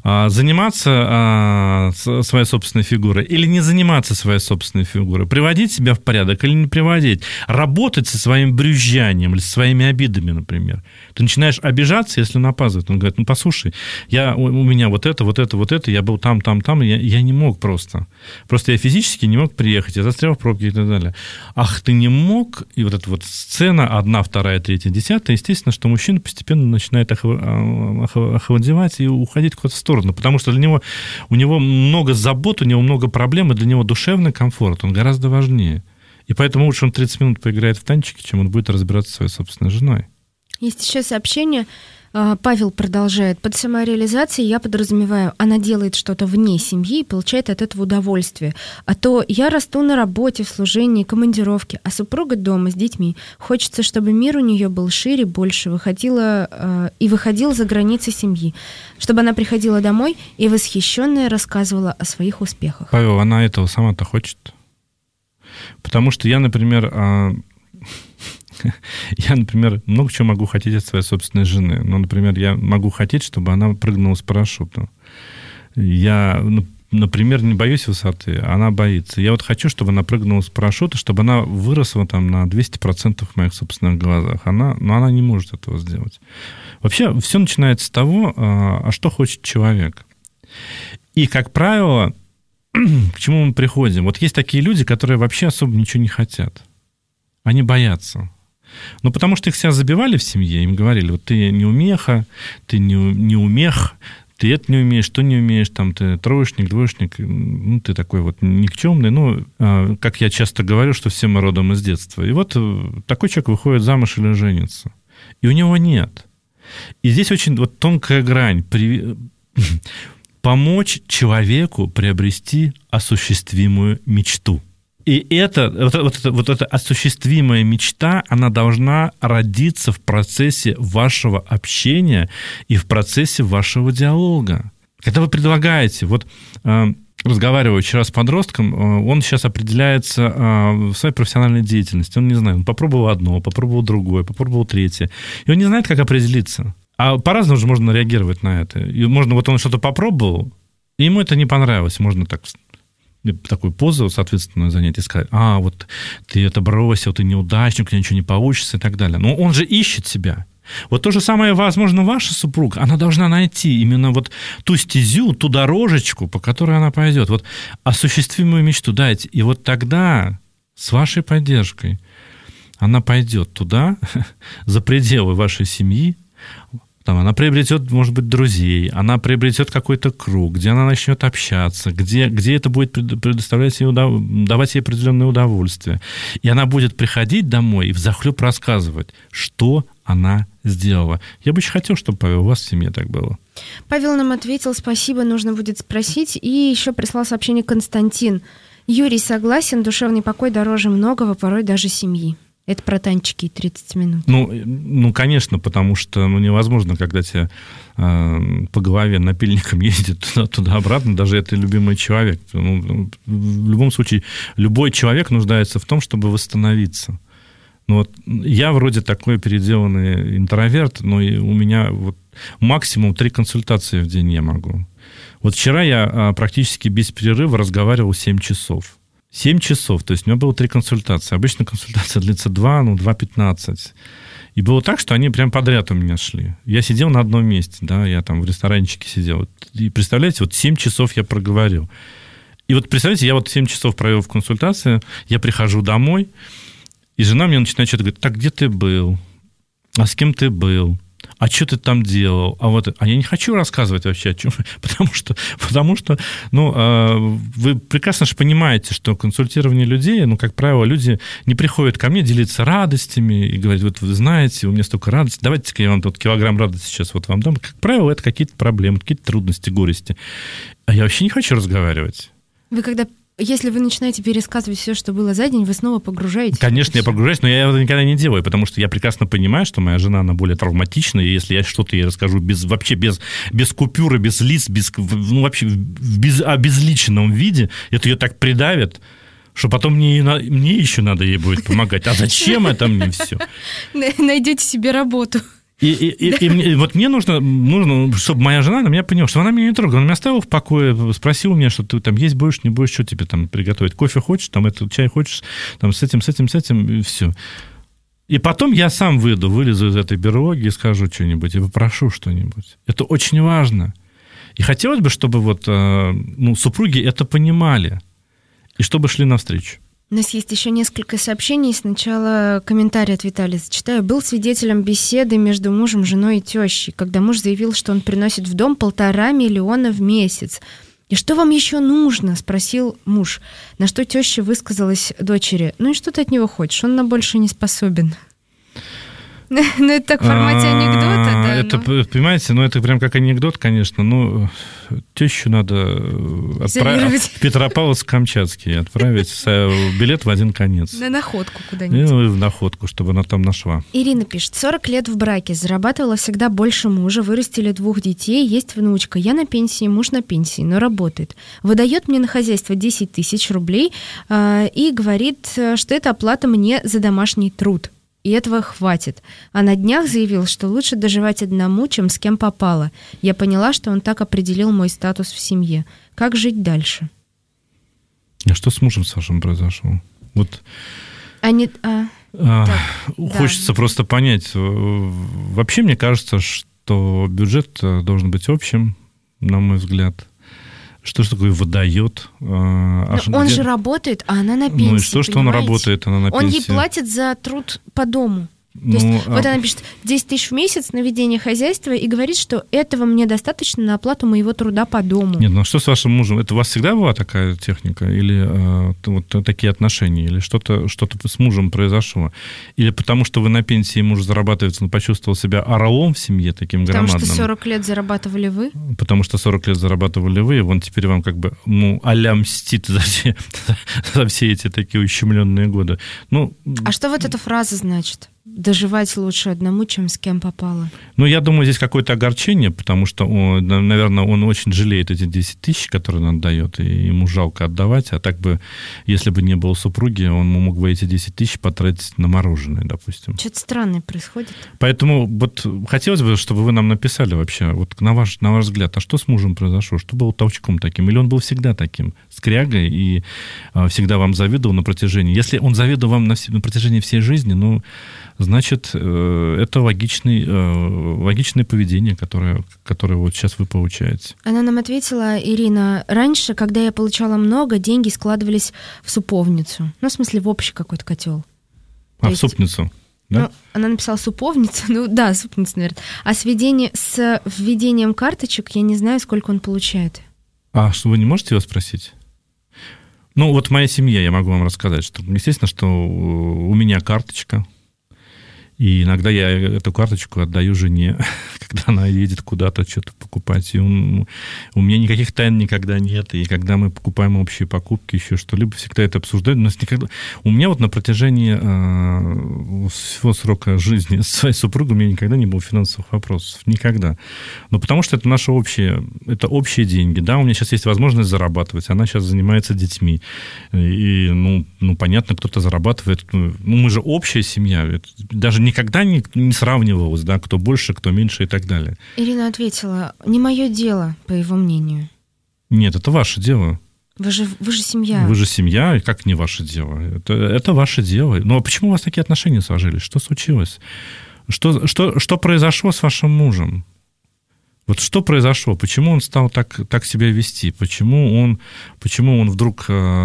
Заниматься своей собственной фигурой или не заниматься своей собственной фигурой, приводить себя в порядок или не приводить, работать со своим брюзжанием или со своими обидами, например. Ты начинаешь обижаться, если он опаздывает. Он говорит, ну, послушай, я, у меня вот это, вот это, вот это, я был там, там, там, и я, я не мог просто. Просто я физически не мог приехать, я застрял в пробке и так далее. Ах, ты не мог? И вот эта вот сцена, одна, вторая, третья, десятая, естественно, что мужчина постепенно начинает охладевать и уходить куда-то в сторону. Потому что для него, у него много забот, у него много проблем, и для него душевный комфорт, он гораздо важнее. И поэтому лучше он тридцать минут поиграет в танчики, чем он будет разбираться со своей собственной женой. Есть еще сообщение, Павел продолжает. Под самореализацией я подразумеваю, она делает что-то вне семьи и получает от этого удовольствие. А то я расту на работе, в служении, командировке, а супруга дома с детьми. Хочется, чтобы мир у нее был шире, больше, выходила э, и выходил за границы семьи. Чтобы она приходила домой и восхищенная рассказывала о своих успехах. Павел, она этого сама-то хочет. Потому что я, например... Э... Я, например, много чего могу хотеть от своей собственной жены. Ну, например, я могу хотеть, чтобы она прыгнула с парашютом. Я, например, не боюсь высоты, она боится. Я вот хочу, чтобы она прыгнула с парашюта, чтобы она выросла там на двести процентов в моих собственных глазах. Она, но она не может этого сделать. Вообще, все начинается с того, а что хочет человек. И, как правило, к чему мы приходим? Вот есть такие люди, которые вообще особо ничего не хотят. Они боятся. Ну, потому что их себя забивали в семье, им говорили, вот ты не умеха, ты не, не умех, ты это не умеешь, то не умеешь, там ты троечник, двоечник, ну, ты такой вот никчемный. Ну, как я часто говорю, что все мы родом из детства. И вот такой человек выходит замуж или женится. И у него нет. И здесь очень вот тонкая грань. При... Помочь человеку приобрести осуществимую мечту. И это, вот, вот, это, вот эта осуществимая мечта, она должна родиться в процессе вашего общения и в процессе вашего диалога. Когда вы предлагаете, вот э, разговариваю вчера с подростком, э, он сейчас определяется э, в своей профессиональной деятельности. Он не знает, он попробовал одно, попробовал другое, попробовал третье. И он не знает, как определиться. А по-разному же можно реагировать на это. И можно, вот он что-то попробовал, и ему это не понравилось, можно так... такую позу, соответственно, занять и сказать, а, вот ты это бросил, ты неудачник, у тебя ничего не получится и так далее. Но он же ищет себя. Вот то же самое, возможно, ваша супруга, она должна найти именно вот ту стезю, ту дорожечку, по которой она пойдет. Вот осуществимую мечту дайте. И вот тогда с вашей поддержкой она пойдет туда, за пределы вашей семьи, там, она приобретет, может быть, друзей, она приобретет какой-то круг, где она начнет общаться, где, где это будет предоставлять ей, удов... давать ей определенное удовольствие. И она будет приходить домой и взахлеб рассказывать, что она сделала. Я бы очень хотел, чтобы, Павел, у вас в семье так было. Павел нам ответил, спасибо, нужно будет спросить. И еще прислал сообщение Константин. Юрий согласен, душевный покой дороже многого, порой даже семьи. Это про танчики и тридцать минут. Ну, ну, конечно, потому что ну, невозможно, когда тебя э, по голове напильником ездит туда, туда-обратно, даже это любимый человек. Ну, в любом случае, любой человек нуждается в том, чтобы восстановиться. Ну, вот я вроде такой переделанный интроверт, но и у меня вот максимум три консультации в день я могу. Вот вчера я практически без перерыва разговаривал семь часов. семь часов, то есть у меня было три консультации. Обычно консультация длится два, ну, два пятнадцать. И было так, что они прям подряд у меня шли. Я сидел на одном месте, да, я там в ресторанчике сидел. И представляете, вот семь часов я проговорил. И вот представляете, я вот семь часов провел в консультации, я прихожу домой, и жена мне начинает что-то говорить, так где ты был? А с кем ты был? А что ты там делал? А вот, а я не хочу рассказывать вообще о чем, потому что, потому что, ну, вы прекрасно же понимаете, что консультирование людей, ну, как правило, люди не приходят ко мне делиться радостями и говорить, вот вы знаете, у меня столько радости, давайте-ка я вам тут килограмм радости сейчас вот вам дам. Как правило, это какие-то проблемы, какие-то трудности, горести. А я вообще не хочу разговаривать. Вы когда... Если вы начинаете пересказывать все, что было за день, вы снова погружаетесь. Конечно, я погружаюсь, но я это никогда не делаю, потому что я прекрасно понимаю, что моя жена, она более травматична, и если я что-то ей расскажу без, вообще без, без купюры, без лиц, без, ну, вообще в без, обезличенном виде, это ее так придавит, что потом мне, мне еще надо ей будет помогать. А зачем это мне все? Найдете себе работу. И, и, и, и, мне, и вот мне нужно, нужно, чтобы моя жена на меня поняла, что она меня не трогала. Она меня оставила в покое, спросила меня, что ты там есть будешь, не будешь, что тебе там приготовить. Кофе хочешь, там это, чай хочешь, там с этим, с этим, с этим, и все. И потом я сам выйду, вылезу из этой берлоги и скажу что-нибудь, и попрошу что-нибудь. Это очень важно. И хотелось бы, чтобы вот, ну, супруги это понимали, и чтобы шли навстречу. У нас есть еще несколько сообщений. Сначала комментарий от Виталия зачитаю. Был свидетелем беседы между мужем, женой и тещей, когда муж заявил, что он приносит в дом полтора миллиона в месяц. «И что вам еще нужно?» – спросил муж. На что теща высказалась дочери. «Ну и что ты от него хочешь? Он на больше не способен». Ну, это так в формате анекдота, да. Это, понимаете, ну, это прям как анекдот, конечно. Ну, тещу надо отправить в Петропавловск-Камчатский, отправить билет в один конец. На находку куда-нибудь. Ну, в находку, чтобы она там нашла. Ирина пишет. сорок лет в браке, зарабатывала всегда больше мужа, вырастили двух детей, есть внучка. Я на пенсии, муж на пенсии, но работает. Выдает мне на хозяйство десять тысяч рублей э, и говорит, что это оплата мне за домашний труд. И этого хватит. А на днях заявил, что лучше доживать одному, чем с кем попало. Я поняла, что он так определил мой статус в семье. Как жить дальше? А что с мужем Сашем произошло? Вот. А не... а... А, хочется да. просто понять. Вообще, мне кажется, что бюджет должен быть общим, на мой взгляд. Что же такое выдает? А он где... же работает, а она на пенсии. Ну и что, что он работает, она на пенсии? Он ей платит за труд по дому. То есть, ну, вот а... она пишет десять тысяч в месяц на ведение хозяйства и говорит, что этого мне достаточно на оплату моего труда по дому. Нет, ну что с вашим мужем? Это у вас всегда была такая техника? Или э, вот такие отношения? Или что-то, что-то с мужем произошло? Или потому что вы на пенсии, муж зарабатывает, он почувствовал себя орлом в семье таким потому громадным? Потому что сорок лет зарабатывали вы? Потому что сорок лет зарабатывали вы, и он теперь вам как бы, ну, а-ля мстит за все, за все эти такие ущемленные годы. Ну, а что вот эта фраза значит? доживать лучше одному, чем с кем попало. Ну, я думаю, здесь какое-то огорчение, потому что, он, наверное, он очень жалеет эти десять тысяч, которые он отдает, и ему жалко отдавать, а так бы, если бы не было супруги, он мог бы эти десять тысяч потратить на мороженое, допустим. Что-то странное происходит. Поэтому вот хотелось бы, чтобы вы нам написали вообще, вот на ваш, на ваш взгляд, а что с мужем произошло? Что было толчком таким? Или он был всегда таким, скрягой, и а, всегда вам завидовал на протяжении? Если он завидовал вам на, на протяжении всей жизни, ну, значит, это логичный, логичное поведение, которое, которое вот сейчас вы получаете. Она нам ответила: Ирина, раньше, когда я получала много, деньги складывались в суповницу. Ну, в смысле, в общий какой-то котел. А, То в есть, супницу, да? Ну, она написала суповницу, ну да, супница, наверное. А с, введение, с введением карточек я не знаю, сколько он получает. А, что вы не можете его спросить? Ну, вот в моей семье я могу вам рассказать, что, естественно, что у меня карточка, и иногда я эту карточку отдаю жене, когда она едет куда-то что-то покупать. И он, у меня никаких тайн никогда нет. И когда мы покупаем общие покупки, еще что-либо, всегда это обсуждаем. У нас никогда... У меня вот на протяжении э, всего срока жизни с своей супругой у меня никогда не было финансовых вопросов. Никогда. Ну, потому что это наши общие, это общие деньги. Да, у меня сейчас есть возможность зарабатывать. Она сейчас занимается детьми. И, ну, ну понятно, кто-то зарабатывает. Ну, мы же общая семья. Это даже никогда не, не сравнивалось, да, кто больше, кто меньше и так далее. Ирина ответила: не мое дело, по его мнению. Нет, это ваше дело. Вы же, вы же семья. Вы же семья, и как не ваше дело? Это, это ваше дело. Ну, а почему у вас такие отношения сложились? Что случилось? Что, что, что произошло с вашим мужем? Вот что произошло? Почему он стал так, так себя вести? Почему он, почему он вдруг...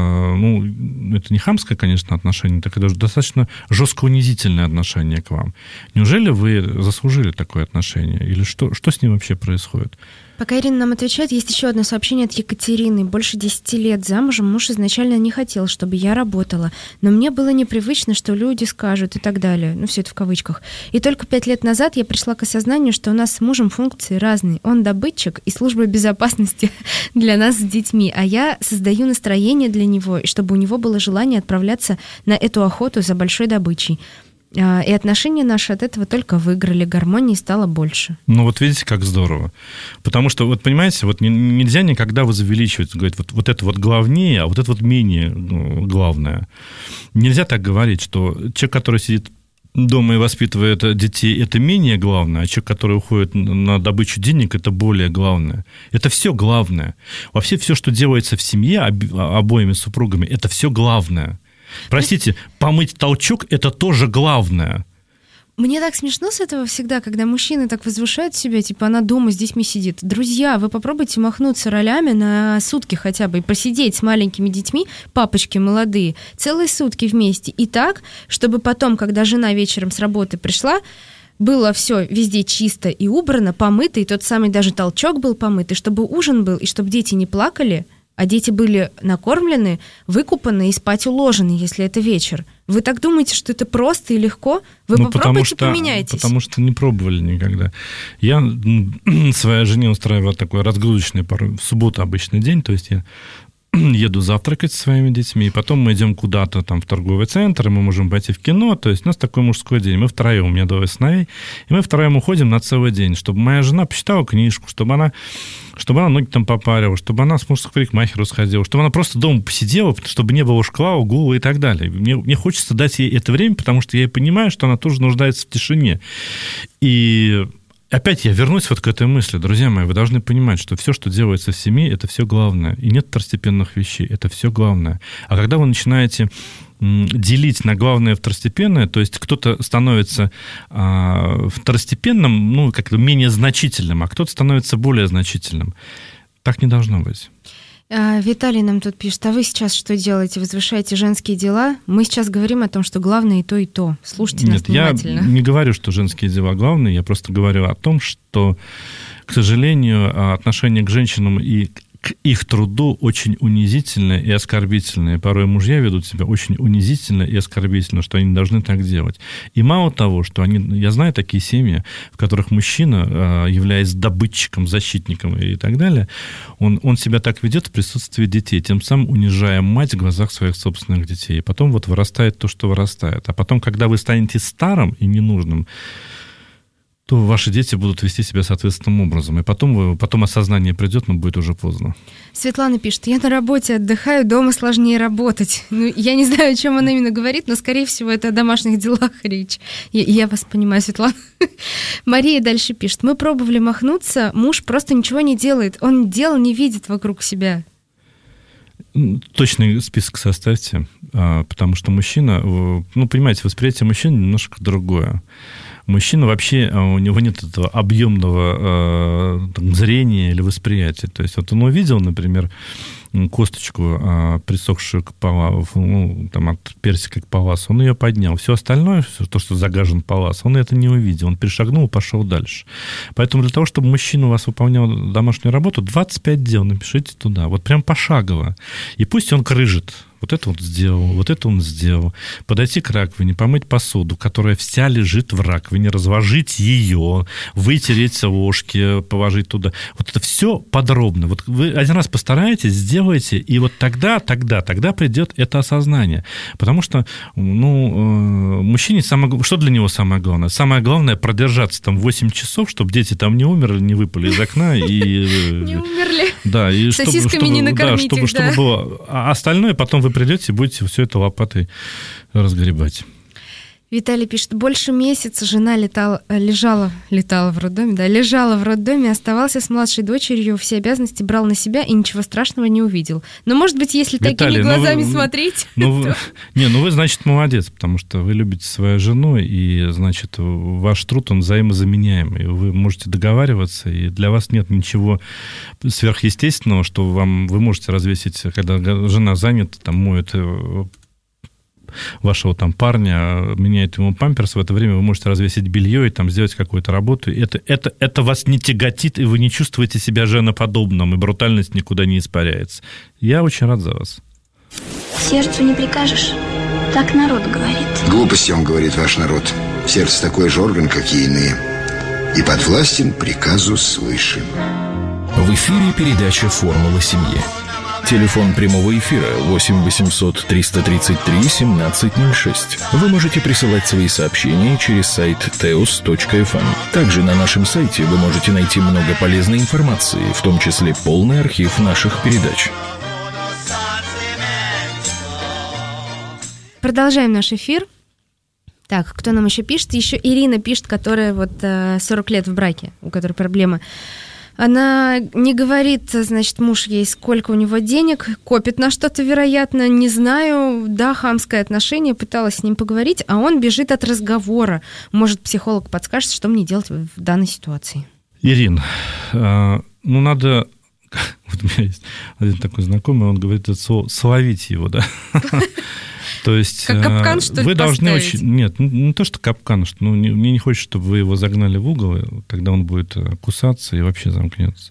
Ну, это не хамское, конечно, отношение, так это достаточно жестко унизительное отношение к вам. Неужели вы заслужили такое отношение? Или что, что с ним вообще происходит? Пока Ирина нам отвечает, есть еще одно сообщение от Екатерины. Больше десяти лет замужем, муж изначально не хотел, чтобы я работала, но мне было непривычно, что люди скажут и так далее. Ну, все это в кавычках. И только пять лет назад я пришла к осознанию, что у нас с мужем функции разные. Он добытчик и служба безопасности для нас с детьми, а я создаю настроение для него, и чтобы у него было желание отправляться на эту охоту за большой добычей. И отношения наши от этого только выиграли, гармонии стало больше. Ну вот видите, как здорово. Потому что, вот понимаете, вот нельзя никогда возвеличивать, говорить, вот, вот это вот главнее, а вот это вот менее главное. Нельзя так говорить, что человек, который сидит дома и воспитывает детей, это менее главное, а человек, который уходит на добычу денег, это более главное. Это все главное. Вообще все, что делается в семье обоими супругами, это все главное. Простите, помыть толчок – это тоже главное. Мне так смешно с этого всегда, когда мужчины так возвышают себя, типа она дома с детьми сидит. Друзья, вы попробуйте махнуться ролями на сутки хотя бы и посидеть с маленькими детьми, папочки молодые, целые сутки вместе. И так, чтобы потом, когда жена вечером с работы пришла, было все везде чисто и убрано, помыто, и тот самый даже толчок был помыт, и чтобы ужин был, и чтобы дети не плакали, а дети были накормлены, выкупаны и спать уложены, если это вечер. Вы так думаете, что это просто и легко? Вы ну, попробуйте, что, поменяйтесь. Потому что не пробовали никогда. Я своей жене устраиваю такой разгрузочный порой, в субботу обычный день, то есть я еду завтракать со своими детьми, и потом мы идем куда-то там в торговый центр, и мы можем пойти в кино, то есть у нас такой мужской день. Мы втроем, у меня двое сыновей, и мы втроем уходим на целый день, чтобы моя жена почитала книжку, чтобы она, чтобы она ноги там попарила, чтобы она с мужем к парикмахеру сходила, чтобы она просто дома посидела, чтобы не было шкла, угула и так далее. Мне, мне хочется дать ей это время, потому что я понимаю, что она тоже нуждается в тишине. И опять я вернусь вот к этой мысли. Друзья мои, вы должны понимать, что все, что делается в семье, это все главное. И нет второстепенных вещей, это все главное. А когда вы начинаете делить на главное и второстепенное, то есть кто-то становится а, второстепенным, ну, как-то менее значительным, а кто-то становится более значительным. Так не должно быть. Виталий нам тут пишет: а вы сейчас что делаете? Возвышаете женские дела? Мы сейчас говорим о том, что главное и то, и то. Слушайте нас внимательно. Нет, я не говорю, что женские дела главные, я просто говорю о том, что, к сожалению, отношение к женщинам и к их труду очень унизительно и оскорбительно. И порой мужья ведут себя очень унизительно и оскорбительно, что они должны так делать. И мало того, что они... Я знаю такие семьи, в которых мужчина, являясь добытчиком, защитником и так далее, он, он себя так ведет в присутствии детей, тем самым унижая мать в глазах своих собственных детей. И потом вот вырастает то, что вырастает. А потом, когда вы станете старым и ненужным, то ваши дети будут вести себя соответственным образом. И потом, вы, потом осознание придет, но будет уже поздно. Светлана пишет: я на работе отдыхаю, дома сложнее работать. Ну, я не знаю, о чем она именно говорит, но, скорее всего, это о домашних делах речь. Я, я вас понимаю, Светлана. Мария дальше пишет: мы пробовали махнуться, муж просто ничего не делает. Он дел не видит вокруг себя. Точный список составьте, потому что мужчина, ну, понимаете, восприятие мужчины немножко другое. Мужчина вообще, у него нет этого объемного э, зрения или восприятия. То есть вот он увидел, например, косточку, э, присохшую к паласу, ну, там, от персика к паласу, он ее поднял. Все остальное, все то, что загажен палас, он это не увидел. Он перешагнул и пошел дальше. Поэтому для того, чтобы мужчина у вас выполнял домашнюю работу, двадцать пять дел напишите туда. Вот прям пошагово. И пусть он крыжит. Вот это он сделал, вот это он сделал. Подойти к раковине, помыть посуду, которая вся лежит в раковине, разложить ее, вытереть ложки, положить туда. Вот это все подробно. Вот вы один раз постараетесь, сделайте, и вот тогда, тогда, тогда придет это осознание. Потому что, ну, мужчине самое, что для него самое главное? Самое главное продержаться там восемь часов, чтобы дети там не умерли, не выпали из окна и... Не умерли. Да, и сосисками не накормить их, чтобы было. А остальное потом вы придете и будете все это лопатой разгребать. Виталий пишет: больше месяца жена летала, лежала, летала в роддоме, да, лежала в роддоме, оставался с младшей дочерью, все обязанности брал на себя и ничего страшного не увидел. Но, может быть, если Виталий, такими глазами ну вы, смотреть... Ну, то... Не, ну вы, значит, молодец, потому что вы любите свою жену, и, значит, ваш труд, он взаимозаменяемый. Вы можете договариваться, и для вас нет ничего сверхъестественного, что вам вы можете развесить, когда жена занята, там, моет вашего там парня, меняет ему памперс, в это время вы можете развесить белье и там сделать какую-то работу. Это, это, это вас не тяготит, и вы не чувствуете себя женоподобным, и брутальность никуда не испаряется. Я очень рад за вас. Сердцу не прикажешь, так народ говорит. Глупости, он говорит, ваш народ. Сердце такой же орган, как и иные, и подвластен приказу свыше. В эфире передача «Формула семьи». Телефон прямого эфира восемь восемьсот триста тридцать три семнадцать ноль шесть. Вы можете присылать свои сообщения через сайт теос точка эф эм. Также на нашем сайте вы можете найти много полезной информации, в том числе полный архив наших передач. Продолжаем наш эфир. Так, кто нам еще пишет? Еще Ирина пишет, которая вот сорок лет в браке, у которой проблема. Она не говорит, значит, муж ей, сколько у него денег, копит на что-то, вероятно, не знаю, да, хамское отношение, пыталась с ним поговорить, а он бежит от разговора. Может, психолог подскажет, что мне делать в данной ситуации? Ирин, э, ну, надо... Вот у меня есть один такой знакомый, он говорит это слово «словить его», да? То есть как капкан, что ли, вы должны поставить? очень... Нет, не то, что капкан, что, ну, не, мне не хочется, чтобы вы его загнали в угол, тогда он будет кусаться и вообще замкнется.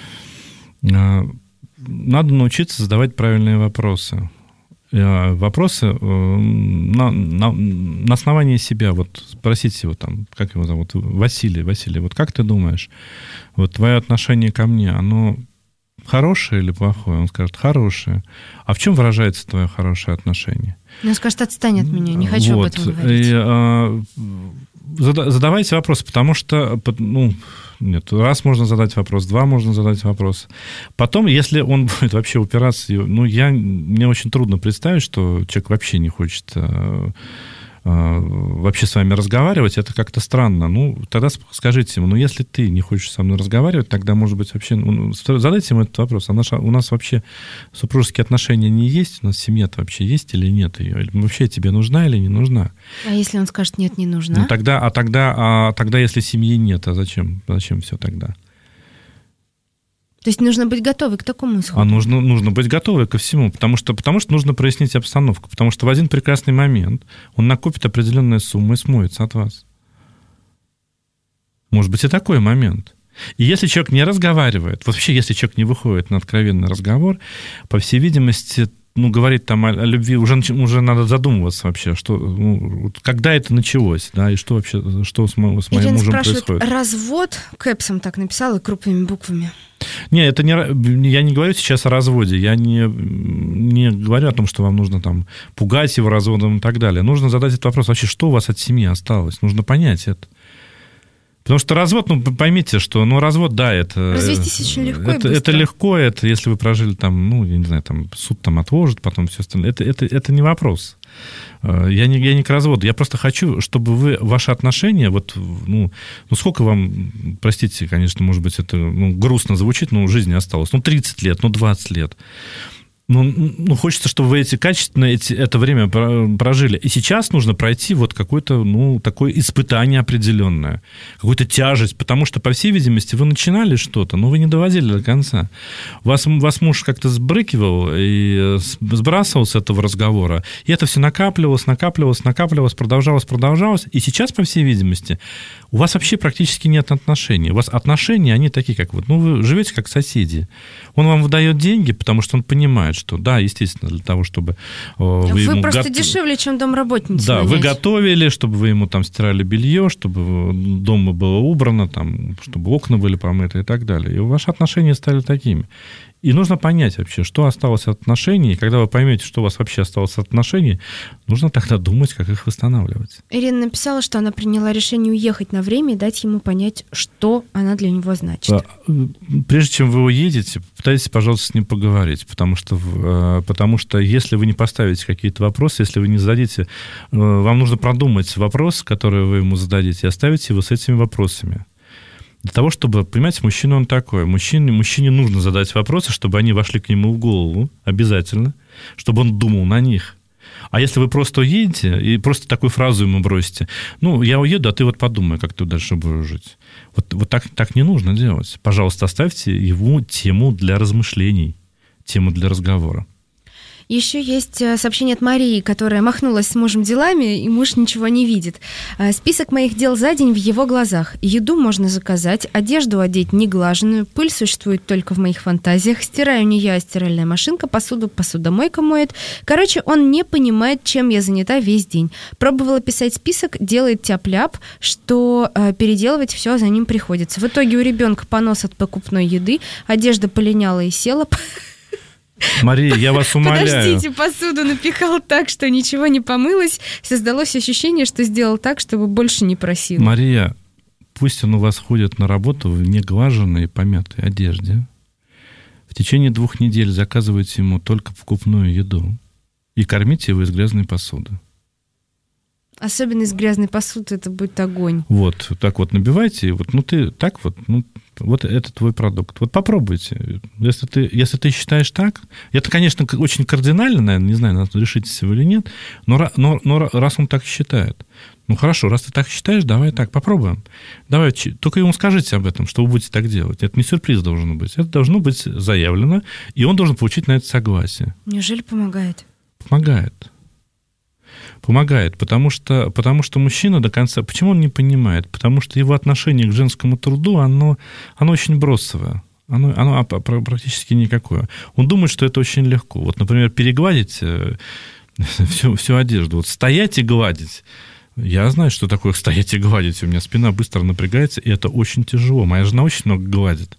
Надо научиться задавать правильные вопросы. Вопросы на, на, на основании себя. Вот спросите его там, как его зовут? Василий, Василий, вот как ты думаешь, вот твое отношение ко мне, оно хорошее или плохое? Он скажет, хорошее. А в чем выражается твое хорошее отношение? Он скажет, отстань от меня, не хочу вот. об этом говорить. И, а, задавайте вопросы, потому что, ну, нет, раз можно задать вопрос, два можно задать вопрос. Потом, если он будет вообще упираться, ну, я, мне очень трудно представить, что человек вообще не хочет а, а, вообще с вами разговаривать, это как-то странно. Ну, тогда скажите ему, ну, если ты не хочешь со мной разговаривать, тогда, может быть, вообще... Ну, задайте ему этот вопрос. А наша, у нас вообще супружеские отношения не есть? У нас семья-то вообще есть или нет ее? Или вообще тебе нужна или не нужна? А если он скажет, нет, не нужна? Ну, тогда, а, тогда, а тогда, если семьи нет, а зачем? Зачем все тогда? То есть нужно быть готовы к такому исходу? А нужно, нужно быть готовы ко всему, потому что, потому что нужно прояснить обстановку, потому что в один прекрасный момент он накопит определенную сумму и смоется от вас. Может быть и такой момент. И если человек не разговаривает, вообще, если человек не выходит на откровенный разговор, по всей видимости, ну, говорить там о, о любви, уже, уже надо задумываться вообще, что, ну, когда это началось, да, и что вообще, что с, мо, с моим Ирина мужем спрашивает, происходит. развод, кэпсом так написала, крупными буквами. Не, это не, я не говорю сейчас о разводе, я не, не говорю о том, что вам нужно там пугать его разводом и так далее. Нужно задать этот вопрос, вообще, что у вас от семьи осталось, нужно понять это. Потому что развод, ну, поймите, что, ну, развод, да, это... Развестись очень легко это, и быстро. Это легко, это если вы прожили там, ну, я не знаю, там, суд там отложит, потом все остальное. Это, это, это не вопрос. Я не, я не к разводу. Я просто хочу, чтобы вы, ваши отношения, вот, ну, ну, сколько вам, простите, конечно, может быть, это, ну, грустно звучит, но жизни осталось. Ну, тридцать лет, ну, двадцать лет. Ну, ну, хочется, чтобы вы эти качественно эти, это время прожили. И сейчас нужно пройти вот какое-то, ну, такое испытание определенное, какую-то тяжесть, потому что, по всей видимости, вы начинали что-то, но вы не доводили до конца. Вас, вас муж как-то сбрыкивал и сбрасывал с этого разговора, и это все накапливалось, накапливалось, накапливалось, продолжалось, продолжалось, и сейчас, по всей видимости, у вас вообще практически нет отношений. У вас отношения, они такие, как вот, ну, вы живете как соседи. Он вам выдает деньги, потому что он понимает, что, да, естественно, для того, чтобы вы, вы ему... просто го... дешевле, чем домработница. Да, нанять. вы готовили, чтобы вы ему там стирали белье, чтобы дома было убрано, там, чтобы окна были помыты и так далее. И ваши отношения стали такими. И нужно понять вообще, что осталось от отношений. И когда вы поймете, что у вас вообще осталось от отношений, нужно тогда думать, как их восстанавливать. Ирина написала, что она приняла решение уехать на время и дать ему понять, что она для него значит. Прежде чем вы уедете, пытайтесь, пожалуйста, с ним поговорить, потому что, потому что если вы не поставите какие-то вопросы, если вы не зададите, вам нужно продумать вопрос, который вы ему зададите, и оставить его с этими вопросами. Для того, чтобы, понимаете, мужчина он такой. Мужчине, мужчине нужно задать вопросы, чтобы они вошли к нему в голову, обязательно, чтобы он думал на них. А если вы просто уедете и просто такую фразу ему бросите, ну, я уеду, а ты вот подумай, как ты дальше будешь жить. Вот, вот так, так не нужно делать. Пожалуйста, оставьте его тему для размышлений, тему для разговора. Еще есть сообщение от Марии, которая махнулась с мужем делами, и муж ничего не видит. Список моих дел за день в его глазах. Еду можно заказать, одежду одеть неглаженную, пыль существует только в моих фантазиях, стираю не я, а стиральная машинка, посуду посудомойка моет. Короче, он не понимает, чем я занята весь день. Пробовала писать список, делает тяп-ляп, что э, переделывать все за ним приходится. В итоге у ребенка понос от покупной еды, одежда полиняла и села... Мария, я вас умоляю. Подождите, посуду напихал так, что ничего не помылось. Создалось ощущение, что сделал так, чтобы больше не просил. Мария, пусть он у вас ходит на работу в неглаженной и помятой одежде. В течение двух недель заказывайте ему только покупную еду и кормите его из грязной посуды. Особенно из грязной посуды это будет огонь. Вот, так вот набивайте, вот, ну ты так вот, ну, вот это твой продукт. Вот попробуйте. Если ты, если ты считаешь так, это, конечно, очень кардинально, наверное, не знаю, надо решитесь вы или нет, но, но, но раз он так считает, ну хорошо, раз ты так считаешь, давай так, попробуем. Давай, только ему скажите об этом, что вы будете так делать. Это не сюрприз должен быть. Это должно быть заявлено, и он должен получить на это согласие. Неужели помогает? Помогает. Помогает, потому что, потому что мужчина до конца... Почему он не понимает? Потому что его отношение к женскому труду, оно, оно очень бросовое. Оно, оно практически никакое. Он думает, что это очень легко. Вот, например, перегладить всю, всю одежду. Вот стоять и гладить. Я знаю, что такое стоять и гладить. У меня спина быстро напрягается, и это очень тяжело. Моя жена очень много гладит.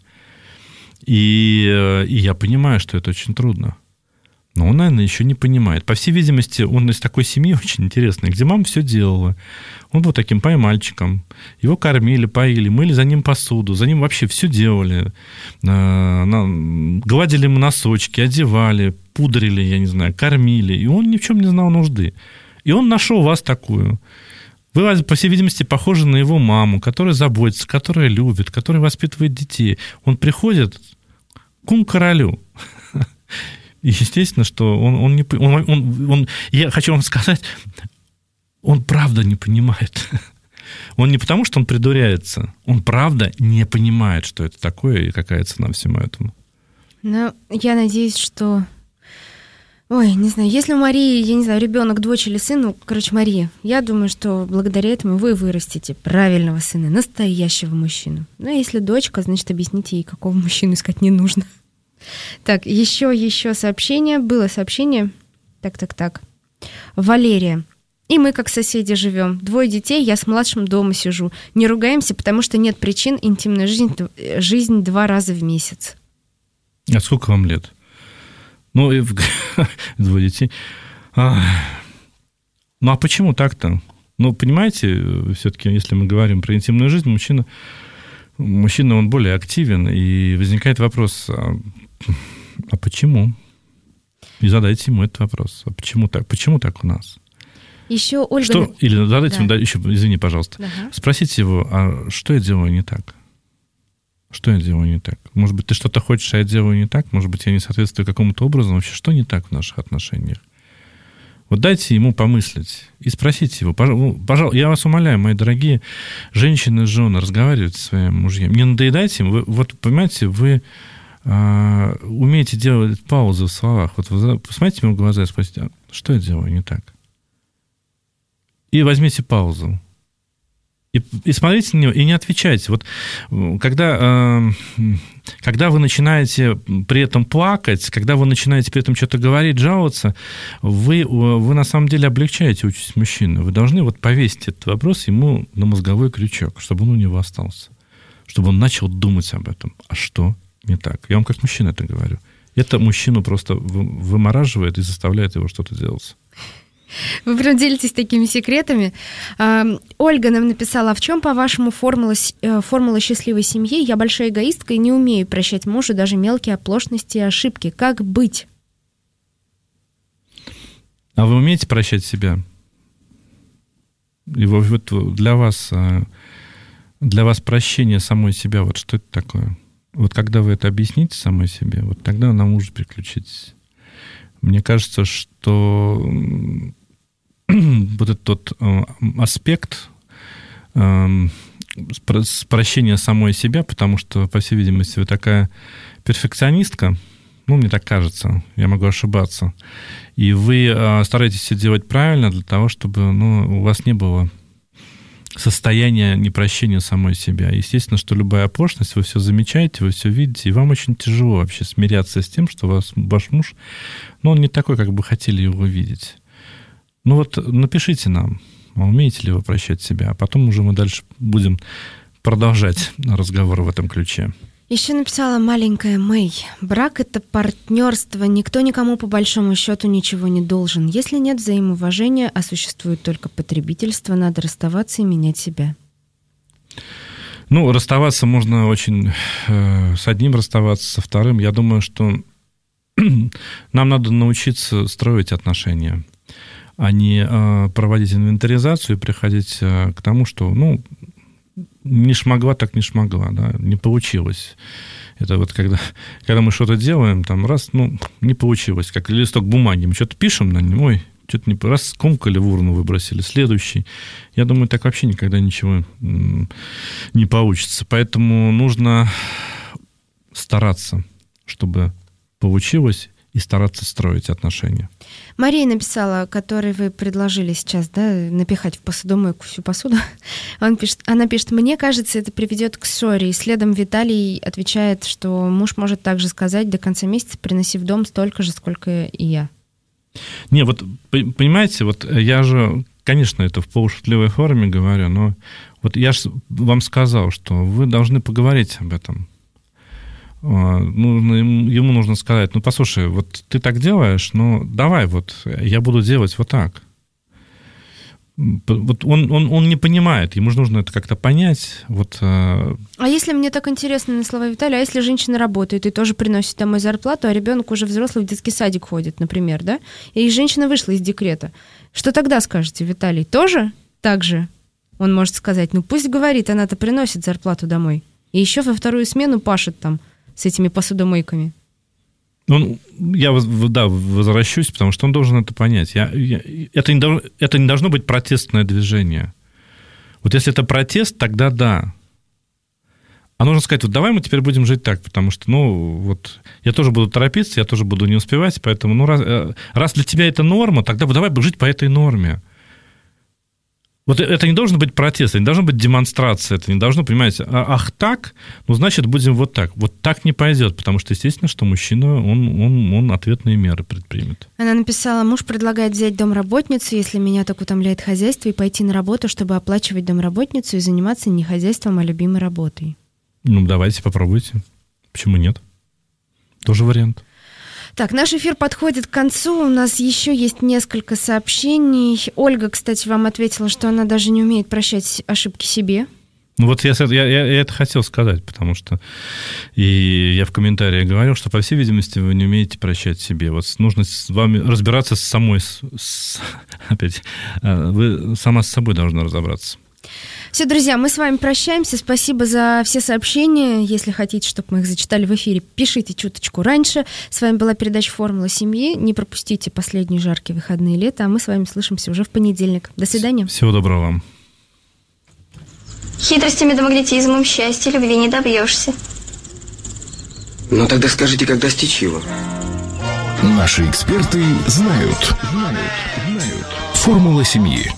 И, и я понимаю, что это очень трудно. Но он, наверное, еще не понимает. По всей видимости, он из такой семьи очень интересной, где мама все делала. Он был таким поймальчиком. Его кормили, поили, мыли за ним посуду. За ним вообще все делали. Гладили ему носочки, одевали, пудрили, я не знаю, кормили. И он ни в чем не знал нужды. И он нашел вас такую. Вы, по всей видимости, похожи на его маму, которая заботится, которая любит, которая воспитывает детей. Он приходит к ум-королю. И естественно, что он, он не... Он, он, он, я хочу вам сказать, он правда не понимает. Он не потому, что он придуряется. Он правда не понимает, что это такое и какая цена всему этому. Ну, я надеюсь, что Ой, не знаю, если у Марии, я не знаю, ребенок, дочь или сын, ну, короче, Мария, я думаю, что благодаря этому вы вырастите правильного сына, настоящего мужчину. Ну, а если дочка, значит, объясните ей, какого мужчину искать не нужно. Так, еще, еще сообщение, было сообщение, так, так, так, Валерия. И мы как соседи живем. Двое детей, я с младшим дома сижу. Не ругаемся, потому что нет причин, интимная жизнь, жизнь два раза в месяц. А сколько вам лет? Ну, и двое детей. А, ну, а почему так-то? Ну, понимаете, все-таки, если мы говорим про интимную жизнь, мужчина, мужчина он более активен, и возникает вопрос, а, а почему? И задайте ему этот вопрос. А почему так? Почему так у нас? Еще Ольга... Что? Или задайте ему, да. еще, извини, пожалуйста, ага. Спросите его, а что я делаю не так? Что я делаю не так? Может быть, ты что-то хочешь, а я делаю не так? Может быть, я не соответствую какому-то образу? Вообще, что не так в наших отношениях? Вот дайте ему помыслить и спросите его. Пожалуйста, я вас умоляю, мои дорогие женщины и жены, разговаривайте со своими мужьями. Не надоедайте им. Вы, вот, понимаете, вы а, умеете делать паузы в словах. Вот вы посмотрите ему в глаза и спросите, а что я делаю не так? И возьмите паузу. И, и смотрите на него, и не отвечайте. Вот когда, э, когда вы начинаете при этом плакать, когда вы начинаете при этом что-то говорить, жаловаться, вы, вы на самом деле облегчаете участь мужчины. Вы должны вот повесить этот вопрос ему на мозговой крючок, чтобы он у него остался. Чтобы он начал думать об этом. А что не так? Я вам как мужчина это говорю. Это мужчину просто вымораживает и заставляет его что-то делать. Вы прям делитесь такими секретами. Ольга нам написала, а в чем, по-вашему, формула, формула счастливой семьи? Я большая эгоистка и не умею прощать мужу даже мелкие оплошности и ошибки. Как быть? А вы умеете прощать себя? И вот для вас, для вас прощение самой себя, вот что это такое? Вот когда вы это объясните самой себе, вот тогда на мужа переключитесь. Мне кажется, что вот этот тот аспект прощения самой себя, потому что, по всей видимости, вы такая перфекционистка, ну, мне так кажется, я могу ошибаться, и вы стараетесь все делать правильно для того, чтобы, ну, у вас не было состояние непрощения самой себя. Естественно, что любая оплошность, вы все замечаете, вы все видите, и вам очень тяжело вообще смиряться с тем, что вас, ваш муж, ну, он не такой, как бы хотели его видеть. Ну вот напишите нам, умеете ли вы прощать себя, а потом уже мы дальше будем продолжать разговор в этом ключе. Еще написала маленькая Мэй. Брак — это партнерство, никто никому по большому счету ничего не должен. Если нет взаимоуважения, а существует только потребительство, надо расставаться и менять себя. Ну, расставаться можно очень... Э, с одним расставаться, со вторым. Я думаю, что нам надо научиться строить отношения, а не э, проводить инвентаризацию и приходить э, к тому, что, ну... Не шмогла, так не шмогла, да, не получилось. Это вот когда, когда мы что-то делаем, там раз, ну, не получилось, как листок бумаги, мы что-то пишем на нем, ой, что-то не... Раз скомкали, в урну выбросили, следующий. Я думаю, так вообще никогда ничего не получится. Поэтому нужно стараться, чтобы получилось, и стараться строить отношения. Мария написала, которой вы предложили сейчас, да, напихать в посудомойку всю посуду. Он пишет, она пишет, мне кажется, это приведет к ссоре. И следом Виталий отвечает, что муж может также сказать, до конца месяца приноси в дом столько же, сколько и я. Не, вот, понимаете, вот я же, конечно, это в полушутливой форме говорю, но вот я же вам сказал, что вы должны поговорить об этом. Нужно, ему нужно сказать, ну, послушай, вот ты так делаешь, ну, давай, вот, я буду делать вот так. Вот он, он, он не понимает, ему же нужно это как-то понять. Вот. А если мне так интересно на слова Виталия, а если женщина работает и тоже приносит домой зарплату, а ребенок уже взрослый в детский садик ходит, например, да, и женщина вышла из декрета, что тогда скажете, Виталий? Тоже так же он может сказать, ну, пусть говорит, она-то приносит зарплату домой, и еще во вторую смену пашет там с этими посудомойками. Ну, я, да, возвращусь, потому что он должен это понять. Я, я, это, не должно, это не должно быть протестное движение. Вот если это протест, тогда да. А нужно сказать, вот давай мы теперь будем жить так, потому что, ну, вот я тоже буду торопиться, я тоже буду не успевать, поэтому, ну, раз, раз для тебя это норма, тогда давай жить по этой норме. Вот это не должен быть протест, это не должна быть демонстрация, это не должно, понимаете, ах так, ну, значит, будем вот так. Вот так не пойдет, потому что, естественно, что мужчина, он, он, он ответные меры предпримет. Она написала, муж предлагает взять домработницу, если меня так утомляет хозяйство, и пойти на работу, чтобы оплачивать домработницу и заниматься не хозяйством, а любимой работой. Ну, давайте, попробуйте. Почему нет? Тоже вариант. Так, наш эфир подходит к концу. У нас еще есть несколько сообщений. Ольга, кстати, вам ответила, что она даже не умеет прощать ошибки себе. Ну вот я, я, я это хотел сказать, потому что и я в комментариях говорил, что, по всей видимости, вы не умеете прощать себе. Вот нужно с вами разбираться с самой... С, опять, вы сама с собой должна разобраться. Все, друзья, мы с вами прощаемся. Спасибо за все сообщения. Если хотите, чтобы мы их зачитали в эфире, пишите чуточку раньше. С вами была передача «Формула семьи». Не пропустите последние жаркие выходные лета, а мы с вами слышимся уже в понедельник. До свидания. Всего доброго вам. Хитростями да магнетизмом счастья, любви не добьешься. Ну тогда скажите, как достичь его? Наши эксперты знают. Знают. Знают. Формула семьи.